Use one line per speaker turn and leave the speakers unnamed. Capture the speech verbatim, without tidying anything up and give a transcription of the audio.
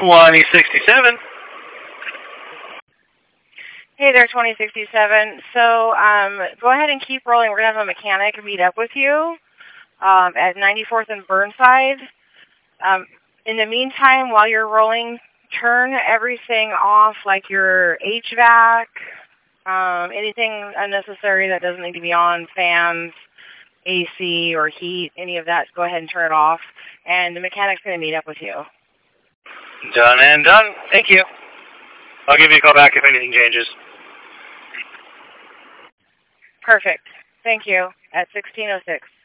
twenty sixty-seven.
Hey there, twenty sixty-seven. So um, go ahead and keep rolling. We're going to have a mechanic meet up with you um, at ninety-fourth and Burnside. Um, in the meantime, while you're rolling, turn everything off, like your H V A C, um, anything unnecessary that doesn't need to be on, fans, A C or heat, any of that, go ahead and turn it off. And the mechanic's going to meet up with you.
Done and done. Thank you. I'll give you a call back if anything changes.
Perfect. Thank you. At sixteen oh six.